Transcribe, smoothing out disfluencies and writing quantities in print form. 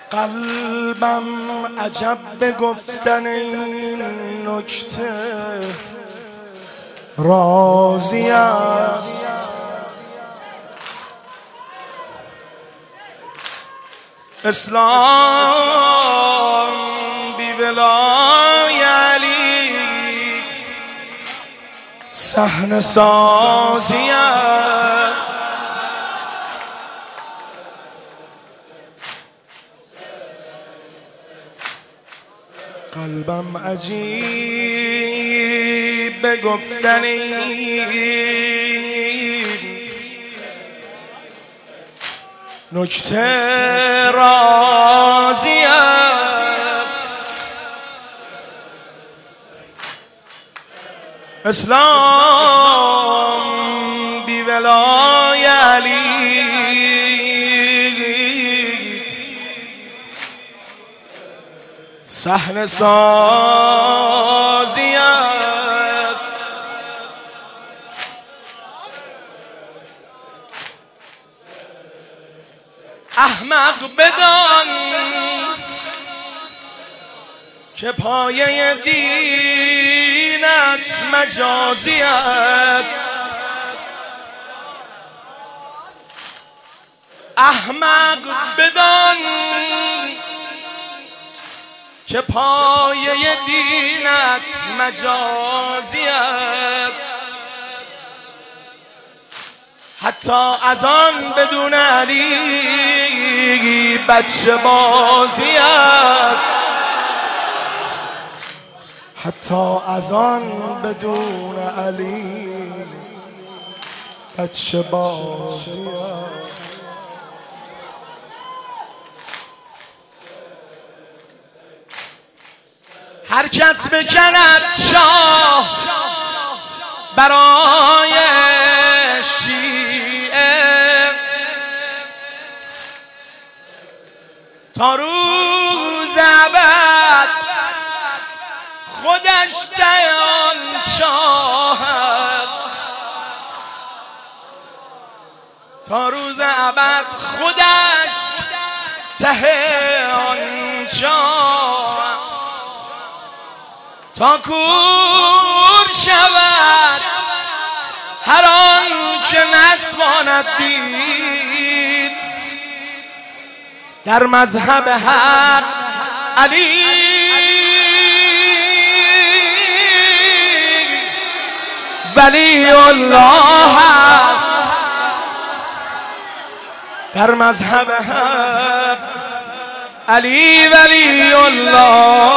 قلبم عجب به گفتن این نکته راضی است. اسلام بی ولای علی صحنه سازی است. قلبم عجیب به گفتن این نکته راضی است. اسلام بی ولای علی صحنه سازی است. احمق بدان که پایه دینت مجازی است. احمق بدان که پایه دینت مجازی است. حتی از آن بدون علی بچه بازی است. حتی از آن بدون علی بچه بازی است. هر کس بکند شاه برای شیعه تا روز ابد خودش ته آن شاه است. تا روز ابد خودش ته آن شاه است. تا کور شود هر آن که نتواند دید در مذهب حق علی ولی الله است. در مذهب حق علی ولی الله